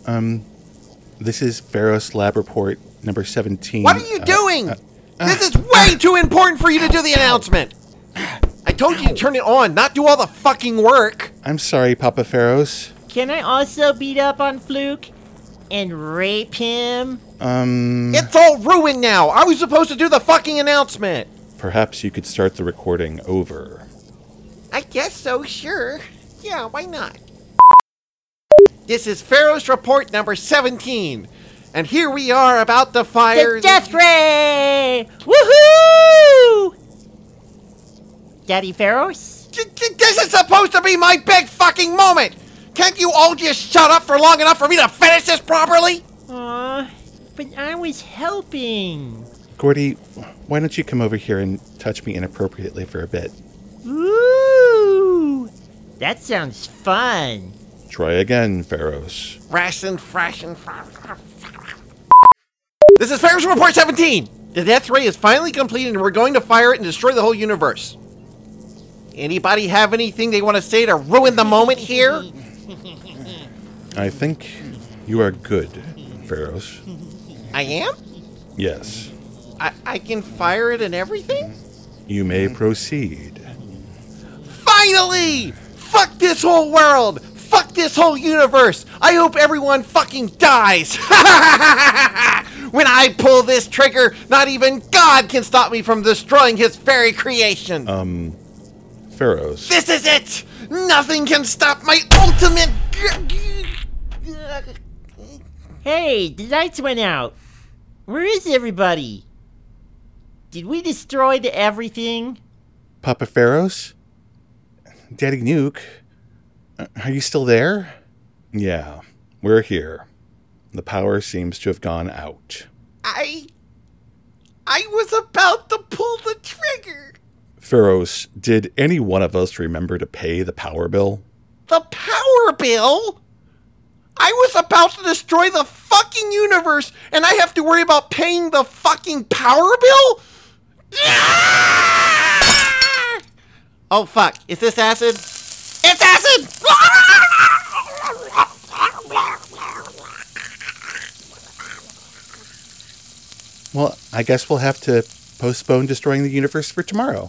This is Pharaoh's lab report number 17. What are you doing? This is way too important for you to do the announcement. I told you to turn it on, not do all the fucking work. I'm sorry, Papa Pharaohs. Can I also beat up on Fluke and rape him? It's all ruined now. I was supposed to do the fucking announcement. Perhaps you could start the recording over. I guess so, sure. Yeah, why not? This is Pharaoh's report number 17. And here we are about to fire... The Death Ray! Woohoo! Daddy Pharaohs? This is supposed to be my big fucking moment! Can't you all just shut up for long enough for me to finish this properly? Aw, but I was helping. Gordy, why don't you come over here and touch me inappropriately for a bit? Ooh! That sounds fun. Try again, Pharaohs. This is Pharaoh's Report 17! The Death Ray is finally completed and we're going to fire it and destroy the whole universe. Anybody have anything they want to say to ruin the moment here? I think you are good, Pharaohs. I am? Yes. I can fire it and everything? You may proceed. Finally! Fuck this whole world! Fuck this whole universe! I hope everyone fucking dies! When I pull this trigger, not even God can stop me from destroying his very creation! Pharaohs. This is it! Nothing can stop my ultimate... Hey, the lights went out. Where is everybody? Did we destroy the everything? Papa Pharaohs? Daddy Nuke? Are you still there? Yeah, we're here. The power seems to have gone out. I was about to pull the trigger. Pharaohs, did any one of us remember to pay the power bill? The power bill? I was about to destroy the fucking universe, and I have to worry about paying the fucking power bill? Oh fuck, is this acid? It's acid! Well, I guess we'll have to postpone destroying the universe for tomorrow.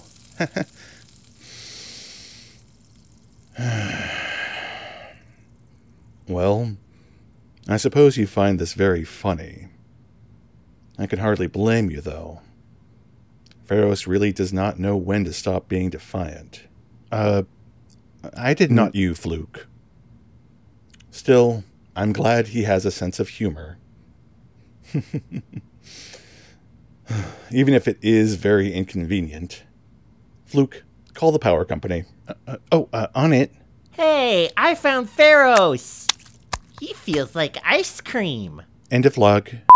Well, I suppose you find this very funny. I can hardly blame you, though. Pharaohs really does not know when to stop being defiant. I did not you, Fluke. Still, I'm glad he has a sense of humor. Even if it is very inconvenient. Fluke, call the power company. On it. Hey, I found Pharaohs. He feels like ice cream. End of log.